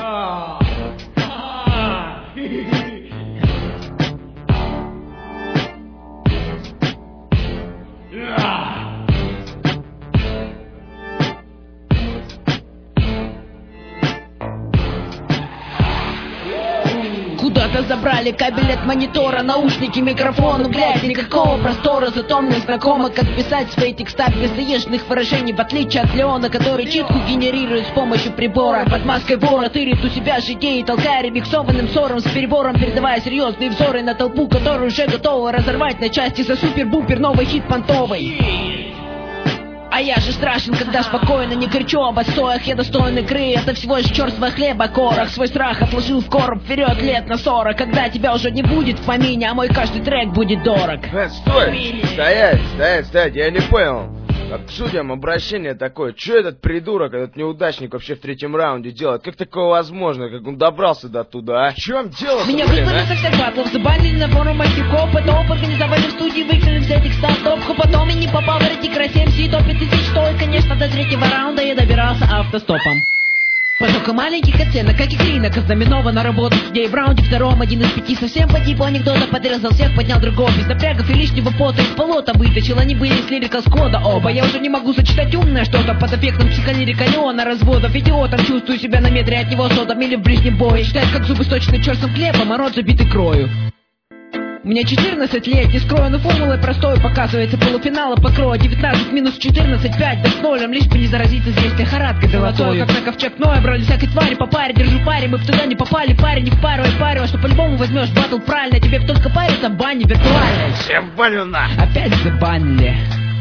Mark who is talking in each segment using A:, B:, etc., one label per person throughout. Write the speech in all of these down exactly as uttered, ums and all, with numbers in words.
A: Куда-то забрали кабель от монитора, наушники, микрофон, блядь, никакого простора. Зато мне знакомо, как писать свои текста без заезженных выражений, в отличие от Леона, который читку генерирует с помощью прибора. Под маской вора тырит у себя же идеи, толкая ремиксованным ссором с перебором, передавая серьезные взоры на толпу, которая уже готова разорвать на части за супер-бупер новый хит понтовый. А я же страшен, когда спокойно не кричу об отстоях. Я достоин игры, это всего лишь черствого хлеба корох. Свой страх отложил в короб вперед лет на сорок, когда тебя уже не будет в помине, а мой каждый трек будет дорог.
B: Э, стой! Стоять, стоять, стоять, я не понял. А к судьям обращение такое. Че этот придурок, этот неудачник вообще в третьем раунде делает? Как такое возможно? Как он добрался до туда, а? В чем дело?
A: Меня вызвали со всех батлов, забанили на форумах хип-хоп. Потом организовали в студии, выкинули с этих стартов. Потом я не попал в рейтинг Россия си топ пять тысяч сто. И, конечно, до третьего раунда я добирался автостопом. Потока маленьких оценок, как и клинок, ознаменована работа судей в раунде втором. Один из пяти совсем по типу анекдота подрезал всех, поднял другого без напрягов и лишнего пота из полота вытащил. Они были с лирикал скода оба. Я уже не могу сочетать умное что-то под эффектом психолирика Леона разводов. Идиотом чувствую себя на метре от него содом или в ближнем бое. Считает, как зубы сточены черствым хлебом, а рот забитый крою. Мне четырнадцать лет, не скрою, но формулой простой показывается полуфинала покроя. девятнадцать минус четырнадцать, пять, да с нолем, лишь бы не заразиться здесь лихорадкой золотой. Как на ковчег Ноя, брали всякой твари по паре, держу паре, мы в туда не попали, парень не впаривай, парю, а что по-любому возьмешь батл правильно, тебе только париться в бане виртуально.
B: Всем баню на!
A: Опять забанили.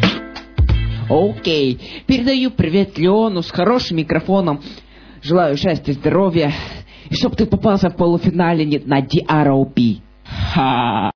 A: Окей, передаю привет Леону с хорошим микрофоном, желаю счастья, здоровья, и чтоб ты попался в полуфинале не на ди ар о пи. Ха.